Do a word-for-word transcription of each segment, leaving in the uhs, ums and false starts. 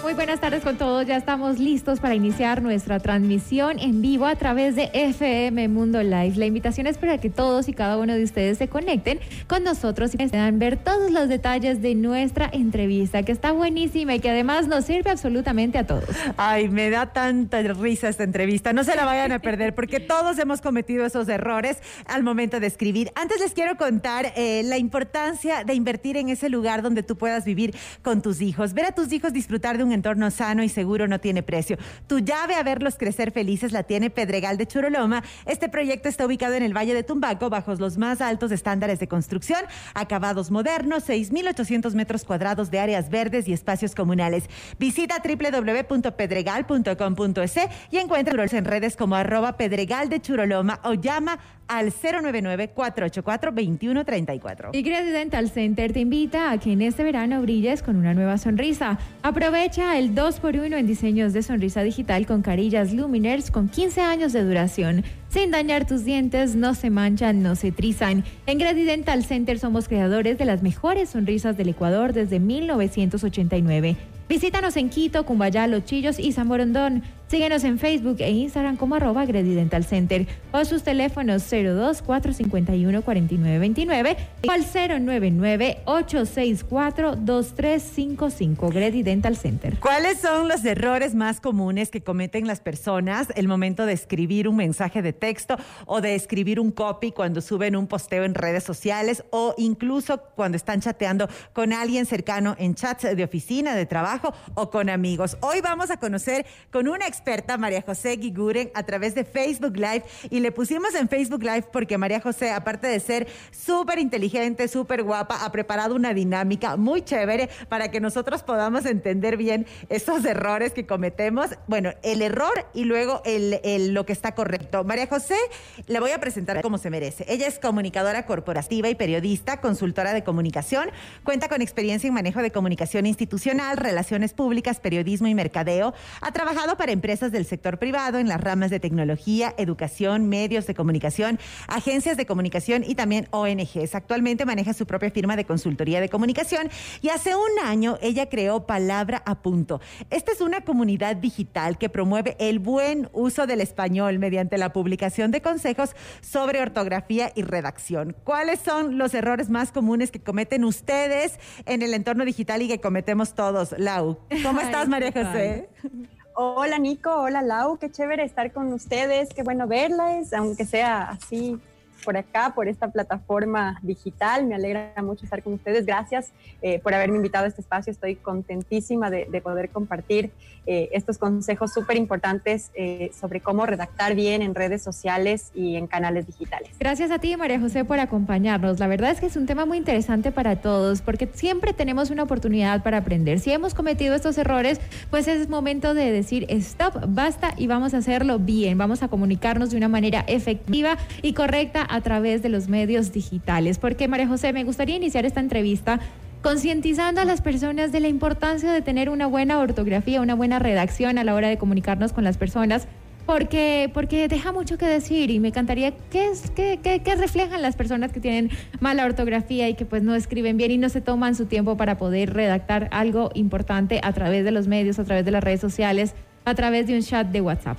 Muy buenas tardes con todos, ya estamos listos para iniciar nuestra transmisión en vivo a través de F M Mundo Live. La invitación es para que todos y cada uno de ustedes se conecten con nosotros y puedan ver todos los detalles de nuestra entrevista, que está buenísima y que además nos sirve absolutamente a todos. Ay, me da tanta risa esta entrevista, no se la vayan a perder porque todos hemos cometido esos errores al momento de escribir. Antes les quiero contar eh, la importancia de invertir en ese lugar donde tú puedas vivir con tus hijos. Ver a tus hijos disfrutar de un entorno sano y seguro no tiene precio. Tu llave a verlos crecer felices la tiene Pedregal de Churoloma. Este proyecto está ubicado en el Valle de Tumbaco, bajo los más altos estándares de construcción, acabados modernos, seis mil ochocientos metros cuadrados de áreas verdes y espacios comunales. Visita doble u doble u doble u punto pedregal punto com punto es y encuéntralos en redes como arroba Pedregal de Churoloma o llama al cero nueve nueve, cuatro ocho cuatro, dos uno tres cuatro. Y Grady Dental Center te invita a que en este verano brilles con una nueva sonrisa. Aprovecha el dos por uno en diseños de sonrisa digital con carillas Luminers con quince años de duración. Sin dañar tus dientes, no se manchan, no se trizan. En Grady Dental Center somos creadores de las mejores sonrisas del Ecuador desde mil novecientos ochenta y nueve. Visítanos en Quito, Cumbayá, Los Chillos y San Borondón. Síguenos en Facebook e Instagram como arroba Grady Dental Center o sus teléfonos cero dos, cuatro cinco uno, cuatro nueve dos nueve o al cero nueve nueve, ocho seis cuatro, dos tres cinco cinco. Grady Dental Center. ¿Cuáles son los errores más comunes que cometen las personas el momento de escribir un mensaje de texto o de escribir un copy cuando suben un posteo en redes sociales o incluso cuando están chateando con alguien cercano en chats de oficina, de trabajo o con amigos? Hoy vamos a conocer con una experta, María José Guiguren, a través de Facebook Live, y le pusimos en Facebook Live porque María José, aparte de ser súper inteligente, súper guapa, ha preparado una dinámica muy chévere para que nosotros podamos entender bien esos errores que cometemos. Bueno, el error y luego el, el, lo que está correcto. María José, le voy a presentar como se merece. Ella es comunicadora corporativa y periodista, consultora de comunicación, cuenta con experiencia en manejo de comunicación institucional, relaciones públicas, periodismo y mercadeo. Ha trabajado para empresas del sector privado en las ramas de tecnología, educación, medios de comunicación, agencias de comunicación y también O N Ges. Actualmente maneja su propia firma de consultoría de comunicación y hace un año ella creó Palabra a Punto. Esta es una comunidad digital que promueve el buen uso del español mediante la publicación de consejos sobre ortografía y redacción. ¿Cuáles son los errores más comunes que cometen ustedes en el entorno digital y que cometemos todos? Lau, ¿cómo Ay, estás, María José? Hola Nico, hola Lau, qué chévere estar con ustedes, qué bueno verlas, aunque sea así por acá, por esta plataforma digital. Me alegra mucho estar con ustedes. Gracias eh, por haberme invitado a este espacio. Estoy contentísima de, de poder compartir eh, estos consejos súper importantes eh, sobre cómo redactar bien en redes sociales y en canales digitales. Gracias a ti, María José, por acompañarnos. La verdad es que es un tema muy interesante para todos porque siempre tenemos una oportunidad para aprender. Si hemos cometido estos errores, pues es momento de decir stop, basta y vamos a hacerlo bien. Vamos a comunicarnos de una manera efectiva y correcta a través de los medios digitales. Porque, María José, me gustaría iniciar esta entrevista concientizando a las personas de la importancia de tener una buena ortografía, una buena redacción a la hora de comunicarnos con las personas, porque, porque deja mucho que decir y me encantaría qué es, qué, qué, qué reflejan las personas que tienen mala ortografía y que pues no escriben bien y no se toman su tiempo para poder redactar algo importante a través de los medios, a través de las redes sociales, a través de un chat de WhatsApp.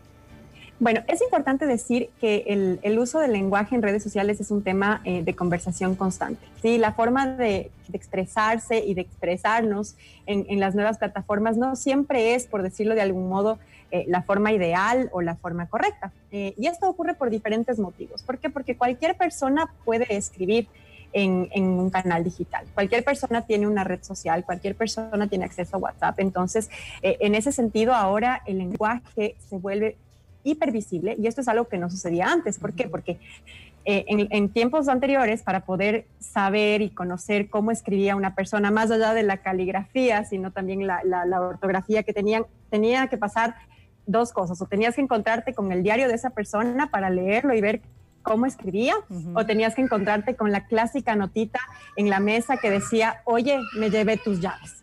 Bueno, es importante decir que el, el uso del lenguaje en redes sociales es un tema eh, de conversación constante, ¿sí? La forma de, de expresarse y de expresarnos en, en las nuevas plataformas no siempre es, por decirlo de algún modo, eh, la forma ideal o la forma correcta. Eh, y esto ocurre por diferentes motivos. ¿Por qué? Porque cualquier persona puede escribir En, en un canal digital. Cualquier persona tiene una red social, cualquier persona tiene acceso a WhatsApp. Entonces, eh, en ese sentido, ahora el lenguaje se vuelve hipervisible y esto es algo que no sucedía antes. ¿Por qué? Porque eh, en, en tiempos anteriores, para poder saber y conocer cómo escribía una persona, más allá de la caligrafía, sino también la, la, la ortografía que tenían, tenía que pasar dos cosas. O tenías que encontrarte con el diario de esa persona para leerlo y ver cómo escribía, uh-huh. o tenías que encontrarte con la clásica notita en la mesa que decía, oye, me llevé tus llaves.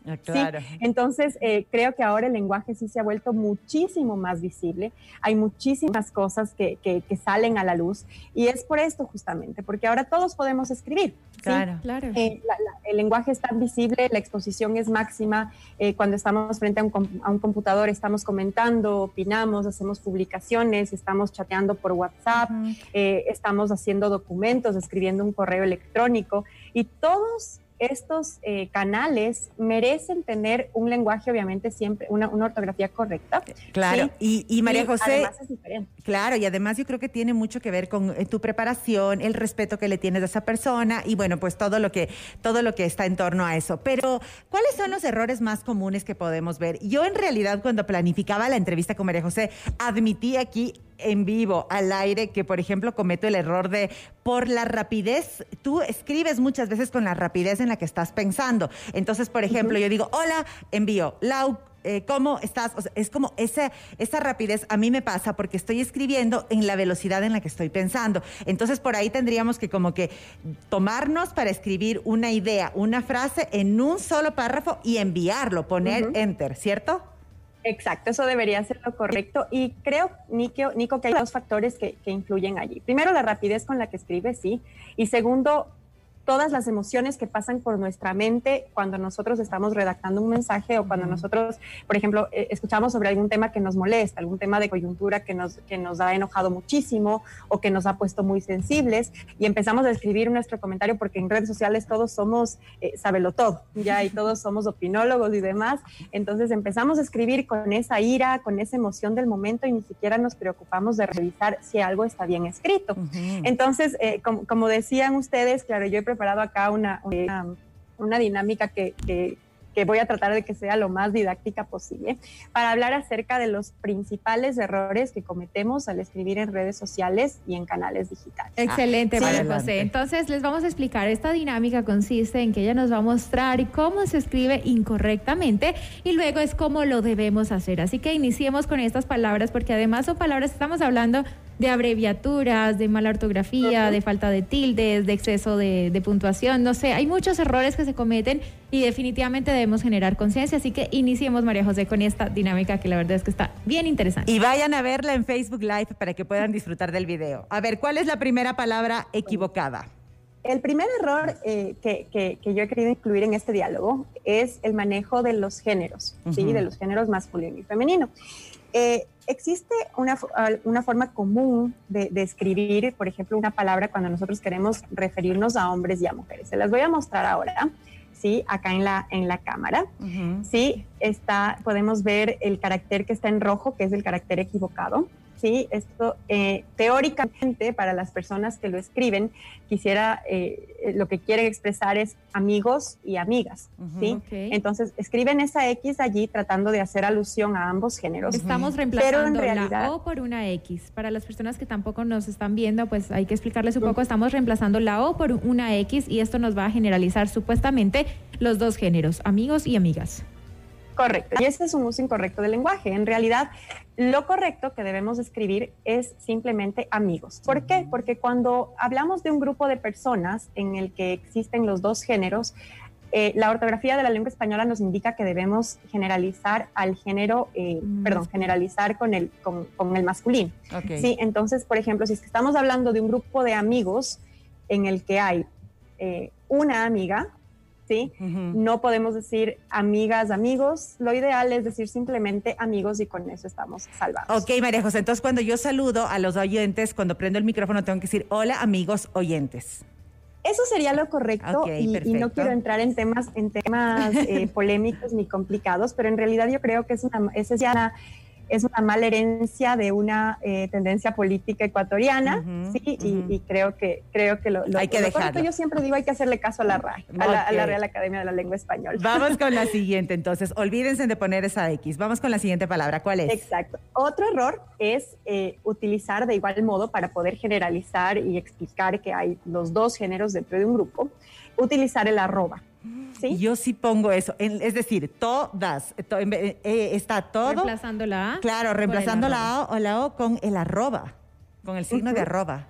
Ah, claro. ¿sí? Entonces, eh, creo que ahora el lenguaje sí se ha vuelto muchísimo más visible. Hay muchísimas cosas que, que, que salen a la luz y es por esto justamente, porque ahora todos podemos escribir. ¿sí? Claro, claro. Eh, la, la, el lenguaje es tan visible, la exposición es máxima. Eh, cuando estamos frente a un, a un computador, estamos comentando, opinamos, hacemos publicaciones, estamos chateando por WhatsApp, uh-huh. eh, estamos haciendo documentos, escribiendo un correo electrónico y todos estos eh, canales merecen tener un lenguaje, obviamente, siempre, una, una ortografía correcta. Claro, ¿sí? y, y María y José... además es diferente. Claro, y además yo creo que tiene mucho que ver con eh, tu preparación, el respeto que le tienes a esa persona y bueno, pues todo lo que, todo lo que está en torno a eso. Pero, ¿cuáles son los errores más comunes que podemos ver? Yo en realidad cuando planificaba la entrevista con María José, admití aquí en vivo, al aire, que por ejemplo cometo el error de, por la rapidez, tú escribes muchas veces con la rapidez en la que estás pensando. Entonces, por ejemplo, uh-huh. yo digo, hola, envío, Lau, eh, ¿cómo estás? O sea, es como esa, esa rapidez a mí me pasa porque estoy escribiendo en la velocidad en la que estoy pensando. Entonces, por ahí tendríamos que como que tomarnos para escribir una idea, una frase en un solo párrafo y enviarlo, poner uh-huh. enter, ¿cierto? Exacto, eso debería ser lo correcto y creo, Nico, Nico que hay dos factores que, que influyen allí. Primero, la rapidez con la que escribes, sí, y segundo, todas las emociones que pasan por nuestra mente cuando nosotros estamos redactando un mensaje o cuando nosotros, por ejemplo, eh, escuchamos sobre algún tema que nos molesta, algún tema de coyuntura que nos, que nos ha enojado muchísimo o que nos ha puesto muy sensibles y empezamos a escribir nuestro comentario porque en redes sociales todos somos eh, sábelo todo, ya, y todos somos opinólogos y demás. Entonces empezamos a escribir con esa ira, con esa emoción del momento y ni siquiera nos preocupamos de revisar si algo está bien escrito. Uh-huh. Entonces, eh, como, como decían ustedes, claro, yo he preparado acá una, una, una dinámica que, que, que voy a tratar de que sea lo más didáctica posible para hablar acerca de los principales errores que cometemos al escribir en redes sociales y en canales digitales. Excelente, ah, María sí. José. Entonces les vamos a explicar, esta dinámica consiste en que ella nos va a mostrar cómo se escribe incorrectamente y luego es cómo lo debemos hacer. Así que iniciemos con estas palabras porque además son palabras, estamos hablando de abreviaturas, de mala ortografía, uh-huh. de falta de tildes, de exceso de, de puntuación, no sé, hay muchos errores que se cometen y definitivamente debemos generar conciencia, así que iniciemos, María José, con esta dinámica que la verdad es que está bien interesante. Y vayan a verla en Facebook Live para que puedan disfrutar del video. A ver, ¿cuál es la primera palabra equivocada? El primer error eh, que, que, que yo he querido incluir en este diálogo es el manejo de los géneros, uh-huh. ¿sí? De los géneros masculino y femenino. Eh, existe una, una forma común de, de escribir, por ejemplo, una palabra cuando nosotros queremos referirnos a hombres y a mujeres. Se las voy a mostrar ahora, ¿sí? Acá en la, en la cámara. Uh-huh. ¿Sí? Está, podemos ver el carácter que está en rojo, que es el carácter equivocado. Sí, esto eh, teóricamente para las personas que lo escriben, quisiera, eh, lo que quieren expresar es amigos y amigas, uh-huh, ¿sí? Okay. Entonces escriben esa X allí tratando de hacer alusión a ambos géneros. Estamos reemplazando realidad, la O por una X. Para las personas que tampoco nos están viendo, pues hay que explicarles un uh-huh. poco, estamos reemplazando la O por una X y esto nos va a generalizar supuestamente los dos géneros, amigos y amigas. Correcto, y ese es un uso incorrecto del lenguaje. En realidad, lo correcto que debemos escribir es simplemente amigos. ¿Por qué? Porque cuando hablamos de un grupo de personas en el que existen los dos géneros, eh, la ortografía de la lengua española nos indica que debemos generalizar al género, eh, mm. perdón, generalizar con el, con, con el masculino. Okay. Sí, entonces, por ejemplo, si es que estamos hablando de un grupo de amigos en el que hay eh, una amiga, ¿sí? Uh-huh. No podemos decir amigas, amigos. Lo ideal es decir simplemente amigos y con eso estamos salvados. Ok, María José, entonces cuando yo saludo a los oyentes, cuando prendo el micrófono tengo que decir hola amigos oyentes. Eso sería lo correcto. Okay, y, y no quiero entrar en temas, en temas eh, polémicos ni complicados, pero en realidad yo creo que es una, esa es ya una, es una mala herencia de una eh, tendencia política ecuatoriana, uh-huh, ¿sí? Uh-huh. Y, y creo que creo que lo, lo, hay que lo dejarlo. correcto, yo siempre digo hay que hacerle caso a la R A E, okay. a, la, a la Real Academia de la Lengua Española. Vamos con la siguiente, entonces, olvídense de poner esa X. Vamos con la siguiente palabra, ¿cuál es? Exacto. Otro error es eh, utilizar de igual modo para poder generalizar y explicar que hay los dos géneros dentro de un grupo, utilizar el arroba. ¿Sí? Yo sí pongo eso, es decir, todas, to, eh, está todo. Reemplazando la A. Claro, reemplazando la A o la O con el arroba, con el signo uh-huh. de arroba.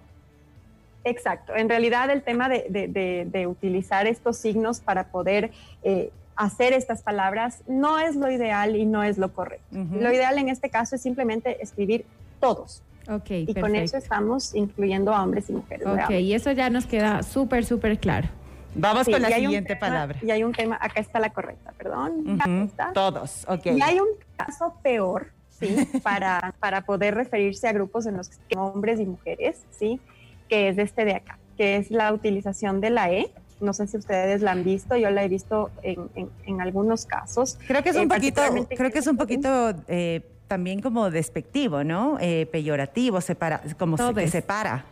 Exacto, en realidad el tema de, de, de, de utilizar estos signos para poder eh, hacer estas palabras no es lo ideal y no es lo correcto. Uh-huh. Lo ideal en este caso es simplemente escribir todos. Okay, y perfecto. Con eso estamos incluyendo a hombres y mujeres. Ok, ¿verdad? Y eso ya nos queda súper, súper claro. Vamos sí, con la siguiente tema, palabra. Y hay un tema, acá está la correcta, perdón. Uh-huh. Acá está. Todos, ok. Y hay un caso peor, ¿sí? para, para poder referirse a grupos en los que son hombres y mujeres, ¿sí? Que es este de acá, que es la utilización de la E. No sé si ustedes la han visto, yo la he visto en, en, en algunos casos. Creo que es un eh, poquito, creo que es un poquito eh, también como despectivo, ¿no? Eh, peyorativo, separa, como se, que separa.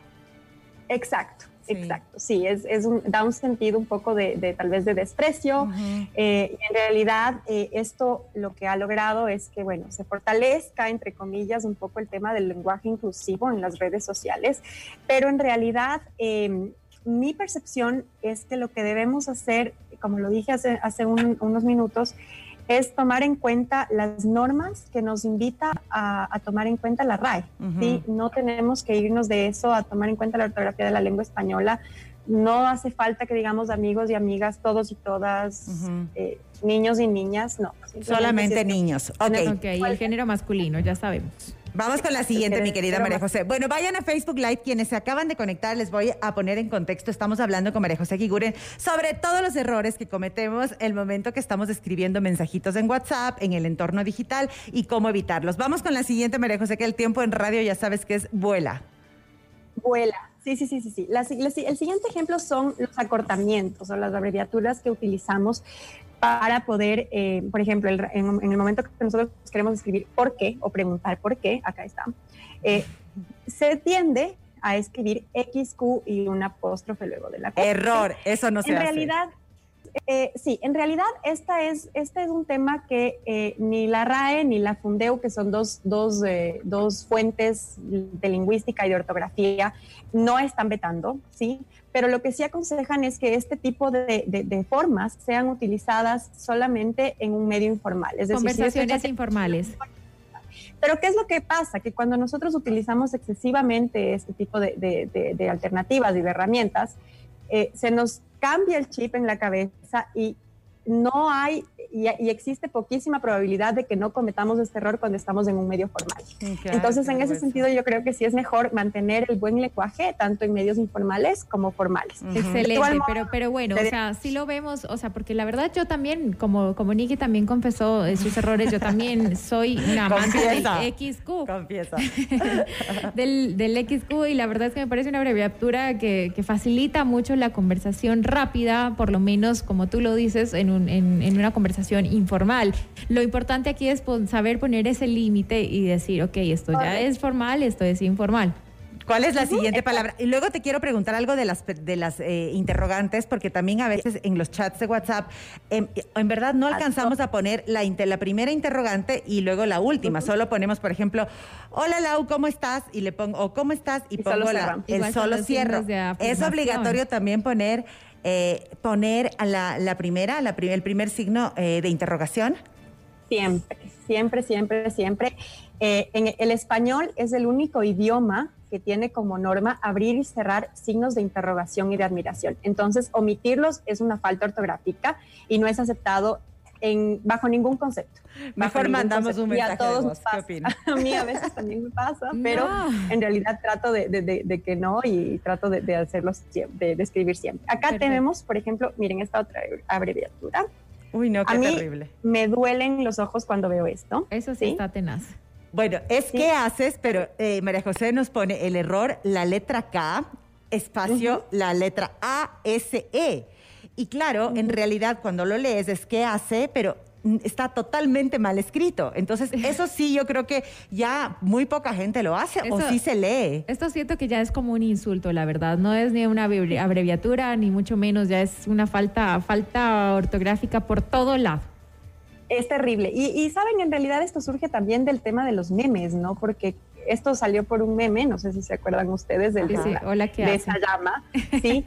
Exacto. Sí. Exacto, sí, es, es un, da un sentido un poco de, de tal vez de desprecio. Uh-huh. eh, y en realidad eh, esto lo que ha logrado es que, bueno, se fortalezca, entre comillas, un poco el tema del lenguaje inclusivo en las redes sociales, pero en realidad eh, mi percepción es que lo que debemos hacer, como lo dije hace, hace un, unos minutos, es tomar en cuenta las normas que nos invita a, a tomar en cuenta la R A E. Uh-huh. ¿Sí? No tenemos que irnos de eso a tomar en cuenta la ortografía de la lengua española. No hace falta que digamos amigos y amigas, todos y todas, uh-huh. eh, niños y niñas, no. Solamente niños. Okay. ok, y el género masculino, ya sabemos. Vamos con la siguiente, mi querida María José. Bueno, vayan a Facebook Live, quienes se acaban de conectar, les voy a poner en contexto. Estamos hablando con María José Eguiguren sobre todos los errores que cometemos el momento que estamos escribiendo mensajitos en WhatsApp, en el entorno digital y cómo evitarlos. Vamos con la siguiente, María José, que el tiempo en radio ya sabes que es vuela. Vuela. Sí, sí, sí, sí. sí. La, la, el siguiente ejemplo son los acortamientos o las abreviaturas que utilizamos para poder, eh, por ejemplo, el, en, en el momento que nosotros queremos escribir por qué o preguntar por qué, acá está, eh, se tiende a escribir equis cu y un apóstrofe luego de la Q. Error, eso no se en hace. Realidad, eh, sí, en realidad esta es, este es un tema que eh, ni la R A E ni la Fundeu, que son dos, dos, eh, dos fuentes de lingüística y de ortografía, no están vetando, ¿sí? Pero lo que sí aconsejan es que este tipo de, de, de formas sean utilizadas solamente en un medio informal. Es decir, conversaciones si informales. Pero ¿qué es lo que pasa? Que cuando nosotros utilizamos excesivamente este tipo de, de, de, de alternativas y de herramientas, eh, se nos cambia el chip en la cabeza y no hay, y, y existe poquísima probabilidad de que no cometamos este error cuando estamos en un medio formal. Okay, Entonces, en ese sentido, yo creo que sí es mejor mantener el buen lenguaje, tanto en medios informales como formales. Uh-huh. Excelente, pero, pero bueno, o sea, sí lo vemos, o sea, porque la verdad yo también, como, como Nikki también confesó sus errores, yo también soy una amante del equis cu. Confiesa. del, del equis cu, y la verdad es que me parece una abreviatura que, que facilita mucho la conversación rápida, por lo menos, como tú lo dices, en un En, en una conversación informal. Lo importante aquí es pon, saber poner ese límite y decir, ok, esto ya es formal, esto es informal. ¿Cuál es la siguiente palabra? Y luego te quiero preguntar algo de las, de las eh, interrogantes, porque también a veces en los chats de WhatsApp, en, en verdad no alcanzamos a poner la, la primera interrogante y luego la última. Uh-huh. Solo ponemos, por ejemplo, hola Lau, ¿cómo estás? Y le pongo, o ¿cómo estás? Y, y pongo solo la, el Igual solo cierro. Es obligatorio también poner... Eh, poner a la, la primera, la, el primer signo eh, de interrogación? Siempre, siempre, siempre, siempre. Eh, en el español es el único idioma que tiene como norma abrir y cerrar signos de interrogación y de admiración. Entonces, omitirlos es una falta ortográfica y no es aceptado en, bajo ningún concepto. Mejor mandamos concepto. un mensaje a todos de voz. ¿Qué opinas? A mí a veces también me pasa, pero no. En realidad trato de, de, de, de que no y trato de, de hacerlos, de, de escribir siempre. Acá Perfecto. Tenemos, por ejemplo, miren esta otra abreviatura. Uy, no, qué a mí terrible. Me duelen los ojos cuando veo esto. Eso sí, ¿sí? Está tenaz. Bueno, es ¿Sí? ¿qué haces? Pero eh, María José nos pone el error, la letra K, espacio, uh-huh. la letra A, S, E. Y claro, uh-huh. en realidad cuando lo lees es ¿qué hace? Pero está totalmente mal escrito. Entonces, eso sí, yo creo que ya muy poca gente lo hace eso, o sí se lee. Esto siento que ya es como un insulto, la verdad. No es ni una abreviatura, ni mucho menos. Ya es una falta, falta ortográfica por todo lado. Es terrible. Y, y saben, en realidad esto surge también del tema de los memes, ¿no? Porque esto salió por un meme, no sé si se acuerdan ustedes del, sí, de, sí. la, Hola, ¿qué de hacen? esa llama. ¿Sí?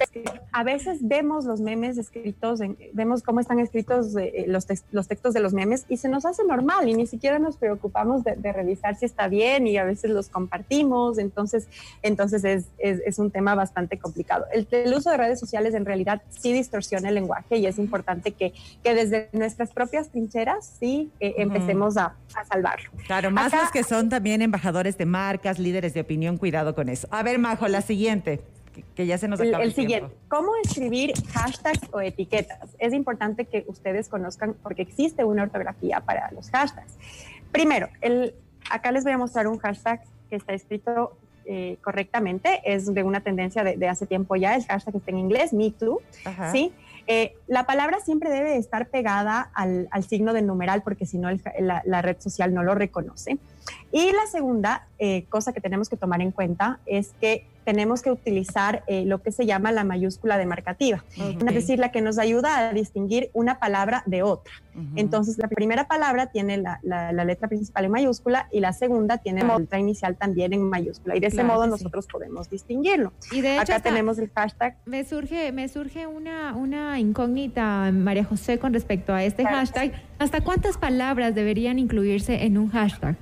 A veces vemos los memes escritos, en, vemos cómo están escritos eh, los, tex, los textos de los memes y se nos hace normal y ni siquiera nos preocupamos de, de revisar si está bien y a veces los compartimos, entonces, entonces es, es, es un tema bastante complicado. El, el uso de redes sociales en realidad sí distorsiona el lenguaje y es importante que, que desde nuestras propias trincheras sí eh, uh-huh. empecemos a, a salvarlo. Claro, más Acá, los que son también embajadores de marcas, líderes de opinión, cuidado con eso. A ver, Majo, la siguiente, que, que ya se nos acaba el, el siguiente, tiempo. ¿Cómo escribir hashtags o etiquetas? Es importante que ustedes conozcan porque existe una ortografía para los hashtags. Primero, el, acá les voy a mostrar un hashtag que está escrito eh, correctamente, es de una tendencia de, de hace tiempo ya, el hashtag está en inglés, Me Too, ¿sí? Eh, la palabra siempre debe estar pegada al, al signo del numeral porque si no el, la, la red social no lo reconoce. Y la segunda eh, cosa que tenemos que tomar en cuenta es que tenemos que utilizar eh, lo que se llama la mayúscula demarcativa, okay. es decir, la que nos ayuda a distinguir una palabra de otra. Uh-huh. Entonces, la primera palabra tiene la, la, la letra principal en mayúscula y la segunda tiene la letra inicial también en mayúscula. Y de ese claro modo sí. nosotros podemos distinguirlo. Y de hecho, acá tenemos el hashtag. Me surge, me surge una, una incógnita, María José, con respecto a este claro. hashtag. ¿Hasta cuántas palabras deberían incluirse en un hashtag?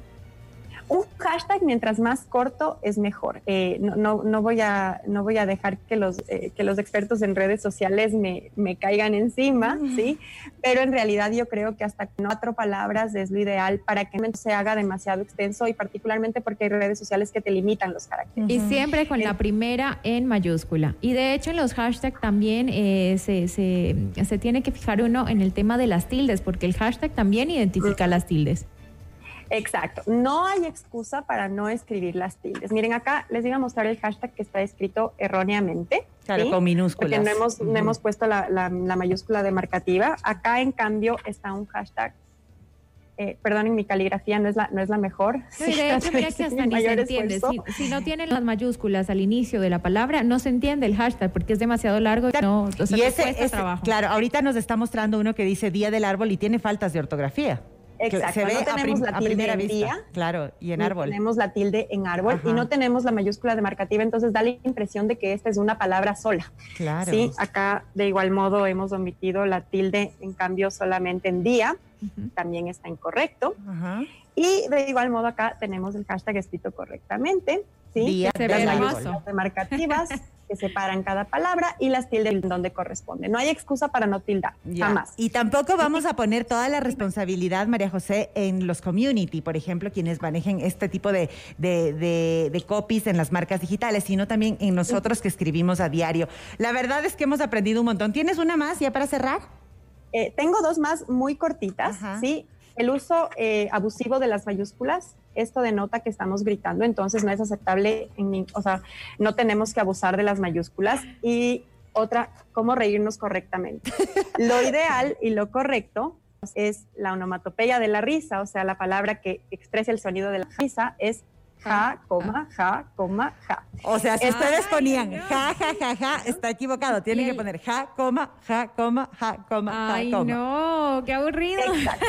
Un hashtag mientras más corto es mejor. Eh, no, no, no, voy a, no voy a dejar que los, eh, que los expertos en redes sociales me, me caigan encima, mm. ¿sí? Pero en realidad yo creo que hasta cuatro palabras es lo ideal para que no se haga demasiado extenso y particularmente porque hay redes sociales que te limitan los caracteres. Y siempre con eh, la primera en mayúscula. Y de hecho en los hashtags también eh, se, se, se tiene que fijar uno en el tema de las tildes porque el hashtag también identifica mm. las tildes. Exacto, no hay excusa para no escribir las tildes. Miren, acá les iba a mostrar el hashtag que está escrito erróneamente. Claro, ¿sí? Con minúsculas. Porque no hemos, uh-huh. no hemos puesto la, la, la mayúscula demarcativa. Acá, en cambio, está un hashtag. Eh, perdonen, mi caligrafía no es la, no es la mejor. No, sí, de hecho, mira que hasta ni se entiende. Si, si no tienen las mayúsculas al inicio de la palabra, no se entiende el hashtag porque es demasiado largo y no, o sea, y ese, cuesta ese, trabajo. Claro, ahorita nos está mostrando uno que dice Día del Árbol y tiene faltas de ortografía. Exacto, se ve no tenemos a, prim, la tilde a en vista, día, claro, y en árbol. Tenemos la tilde en árbol Ajá. y no tenemos la mayúscula demarcativa, entonces da la impresión de que esta es una palabra sola. Claro. Sí, acá de igual modo hemos omitido la tilde, en cambio solamente en día, uh-huh. también está incorrecto. Ajá. Y de igual modo acá tenemos el hashtag escrito correctamente, ¿sí? Día, se ve hermoso. Demarcativas que separan cada palabra y las tildes en donde corresponde. No hay excusa para no tildar, ya. jamás. Y tampoco vamos a poner toda la responsabilidad, María José, en los community, por ejemplo, quienes manejen este tipo de, de, de, de copies en las marcas digitales, sino también en nosotros que escribimos a diario. La verdad es que hemos aprendido un montón. ¿Tienes una más ya para cerrar? Eh, tengo dos más muy cortitas, Ajá. ¿sí? El uso eh, abusivo de las mayúsculas, esto denota que estamos gritando, entonces no es aceptable, en, o sea, no tenemos que abusar de las mayúsculas. Y otra, cómo reírnos correctamente. Lo ideal y lo correcto es la onomatopeya de la risa, o sea, la palabra que expresa el sonido de la risa es ja, coma, ja, coma, ja. O sea, si Esto ustedes es, ponían no. ja, ja, ja, ja, está equivocado. Tienen el... que poner ja, coma, ja, coma, ja, coma, Ay, ja, coma. no, qué aburrido. Exacto.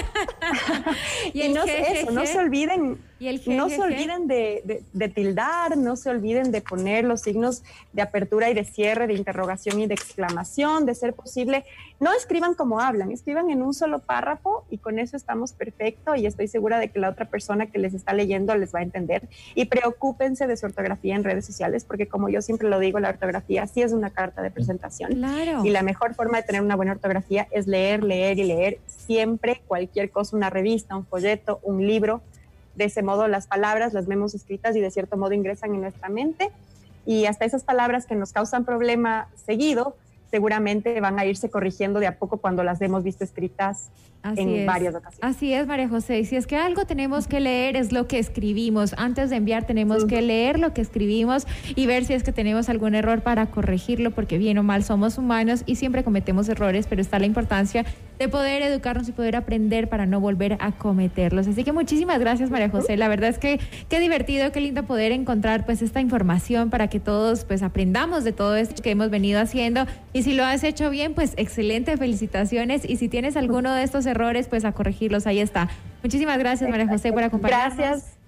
y, y el no, je, je, eso, je. no se olviden, ¿Y el je, no je, se olviden de, de, de tildar, no se olviden de poner los signos de apertura y de cierre, de interrogación y de exclamación, de ser posible. No escriban como hablan, escriban en un solo párrafo y con eso estamos perfecto y estoy segura de que la otra persona que les está leyendo les va a entender. Y preocúpense de su ortografía en redes sociales porque, como yo siempre lo digo, la ortografía sí es una carta de presentación. Claro. Y la mejor forma de tener una buena ortografía es leer, leer y leer siempre cualquier cosa, una revista, un folleto, un libro. De ese modo las palabras las vemos escritas y de cierto modo ingresan en nuestra mente y hasta esas palabras que nos causan problema seguido seguramente van a irse corrigiendo de a poco cuando las hemos visto escritas Así en es. varias ocasiones. Así es, María José. Y si es que algo tenemos que leer es lo que escribimos. Antes de enviar tenemos sí. que leer lo que escribimos y ver si es que tenemos algún error para corregirlo, porque bien o mal somos humanos y siempre cometemos errores, pero está la importancia de poder educarnos y poder aprender para no volver a cometerlos. Así que muchísimas gracias, María José. La verdad es que qué divertido, qué lindo poder encontrar pues esta información para que todos pues aprendamos de todo esto que hemos venido haciendo. Y si lo has hecho bien, pues excelente, felicitaciones. Y si tienes alguno de estos errores, pues a corregirlos, ahí está. Muchísimas gracias, María José, por acompañarnos. Gracias.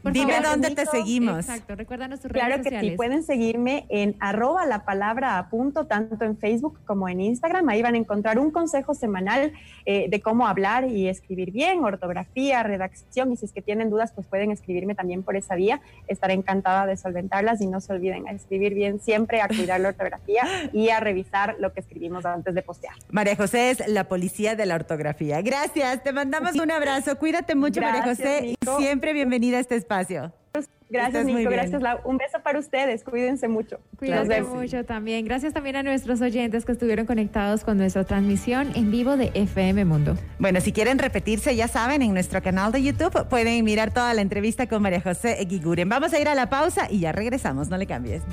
Por Dime favor, dónde te Nico. seguimos. Exacto, recuérdanos tus redes Claro que sociales. sí, pueden seguirme en arroba la palabra a punto, tanto en Facebook como en Instagram. Ahí van a encontrar un consejo semanal eh, de cómo hablar y escribir bien, ortografía, redacción, y si es que tienen dudas, pues pueden escribirme también por esa vía. Estaré encantada de solventarlas y no se olviden a escribir bien siempre, a cuidar la ortografía y a revisar lo que escribimos antes de postear. María José es la policía de la ortografía. Gracias, te mandamos un abrazo. Cuídate mucho, Gracias, María José, Nico. y siempre bienvenida a este espacio. Gracias, Estás muy Nico. bien. Gracias, Lau. Un beso para ustedes. Cuídense mucho. Nos Cuídate vemos. mucho también. Gracias también a nuestros oyentes que estuvieron conectados con nuestra transmisión en vivo de F M Mundo. Bueno, si quieren repetirse, ya saben, en nuestro canal de YouTube pueden mirar toda la entrevista con María José Eguiguren. Vamos a ir a la pausa y ya regresamos, no le cambies.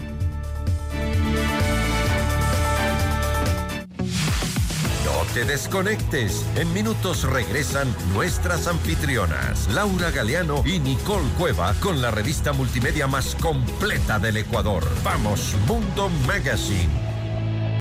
No te desconectes. En minutos regresan nuestras anfitrionas, Laura Galeano y Nicole Cueva, con la revista multimedia más completa del Ecuador. Vamos, Mundo Magazine.